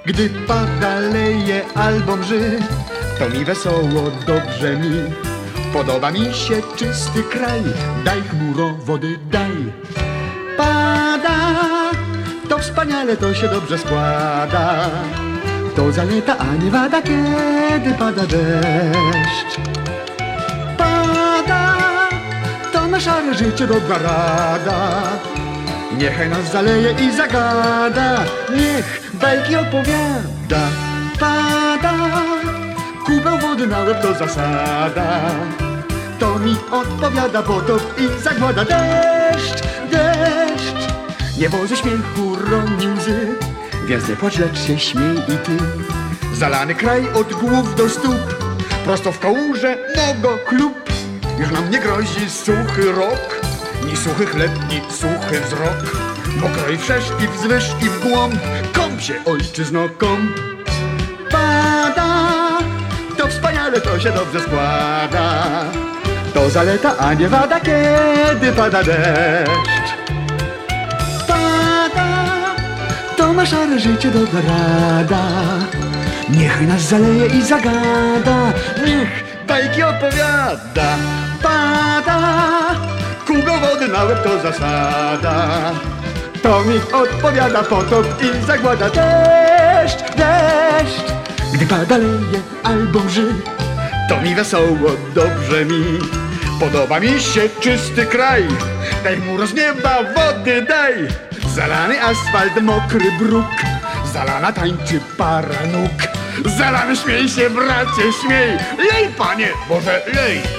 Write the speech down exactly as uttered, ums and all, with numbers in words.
Gdy pada, leje albo mrzy, to mi wesoło, dobrze mi. Podoba mi się czysty kraj, daj chmuro wody, daj. Pada, to wspaniale, to się dobrze składa. To zaleta, a nie wada, kiedy pada deszcz. Pada, to na szare życie dobra rada. Niechaj nas zaleje i zagada, niech bajki opowiada. Pada, kubeł wody na łeb to zasada. To mi odpowiada potop i zagłada. Deszcz, deszcz, niebo ze śmiechu roni łzy, więc nie płacz, lecz się śmiej i ty. Zalany kraj od głów do stóp, prosto w kałuże nogo klub. Już nam nie grozi suchy rok, ni suchy chleb, ni suchy wzrok. Mokro i wszerz, i wzwyż, i w głąb, kąp się, ojczyzno, kąp. Pada, to wspaniale, to się dobrze składa. To zaleta, a nie wada, kiedy pada deszcz. Pada, to ma szare życie dobra rada. Niechaj nas zaleje i zagada, niech bajki opowiada. Pada, kubeł wody na łeb to zasada. To mi odpowiada potop i zagłada. Deszcz, deszcz, gdy pada, leje albo mrzy, to mi wesoło, dobrze mi. Podoba mi się czysty kraj, daj mu z nieba wody, daj. Zalany asfalt, mokry bruk, zalana tańczy para nóg. Zalany śmiej się, bracie, śmiej. Lej, panie, Boże, lej.